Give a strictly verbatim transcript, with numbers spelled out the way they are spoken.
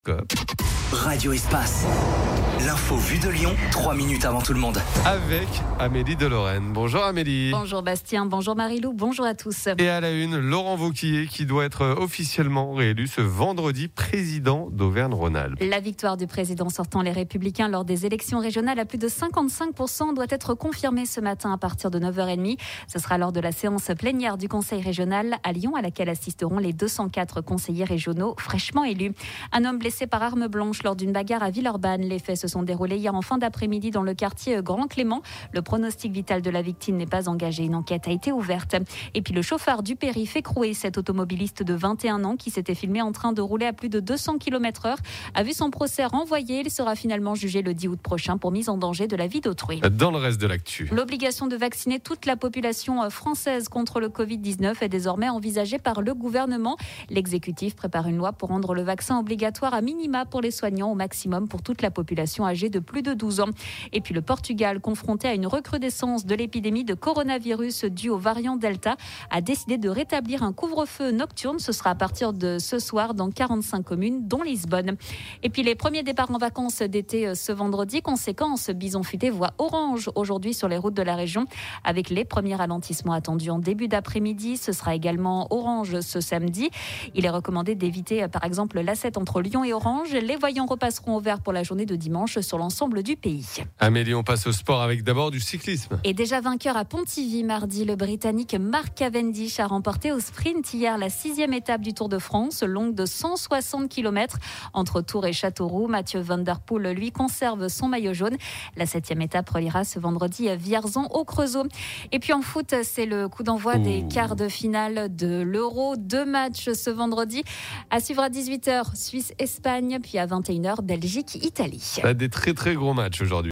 Radio Espace. L'info vue de Lyon, trois minutes avant tout le monde. Avec Amélie de Lorraine. Bonjour Amélie. Bonjour Bastien, bonjour Marie-Lou, bonjour à tous. Et à la une, Laurent Wauquiez qui doit être officiellement réélu ce vendredi président d'Auvergne-Rhône-Alpes. La victoire du président sortant Les Républicains lors des élections régionales à plus de cinquante-cinq pour cent doit être confirmée ce matin à partir de neuf heures trente. Ce sera lors de la séance plénière du Conseil régional à Lyon à laquelle assisteront les deux cent quatre conseillers régionaux fraîchement élus. Un homme blessé par arme blanche lors d'une bagarre à Villeurbanne. Les faits se sont déroulés hier en fin d'après-midi dans le quartier Grand Clément. Le pronostic vital de la victime n'est pas engagé. Une enquête a été ouverte. Et puis le chauffard du périph' écroué, cet automobiliste de vingt et un ans qui s'était filmé en train de rouler à plus de deux cents kilomètres heure, a vu son procès renvoyé. Il sera finalement jugé le dix août prochain pour mise en danger de la vie d'autrui. Dans le reste de l'actu, l'obligation de vacciner toute la population française contre le covid dix-neuf est désormais envisagée par le gouvernement. L'exécutif prépare une loi pour rendre le vaccin obligatoire à minima pour les soignants, au maximum pour toute la population âgée de plus de douze ans. Et puis le Portugal, confronté à une recrudescence de l'épidémie de coronavirus due au variant Delta, a décidé de rétablir un couvre-feu nocturne. Ce sera à partir de ce soir dans quarante-cinq communes, dont Lisbonne. Et puis les premiers départs en vacances d'été ce vendredi. Conséquence, Bison Futé voit orange aujourd'hui sur les routes de la région, avec les premiers ralentissements attendus en début d'après-midi. Ce sera également orange ce samedi. Il est recommandé d'éviter par exemple l'A sept entre Lyon et Orange. Les voyants repasseront au vert pour la journée de dimanche sur l'ensemble du pays. Amélie, on passe au sport avec d'abord du cyclisme. Et déjà vainqueur à Pontivy mardi, le Britannique Mark Cavendish a remporté au sprint hier la sixième étape du Tour de France, longue de cent soixante kilomètres entre Tours et Châteauroux. Mathieu Van Der Poel, lui, conserve son maillot jaune. La septième étape reliera ce vendredi à Vierzon au Creusot. Et puis en foot, c'est le coup d'envoi Ouh. des quarts de finale de l'Euro. Deux matchs ce vendredi. À suivre à dix-huit heures, Suisse-Espagne, puis à vingt et une heures, Belgique-Italie. Des très très gros matchs aujourd'hui.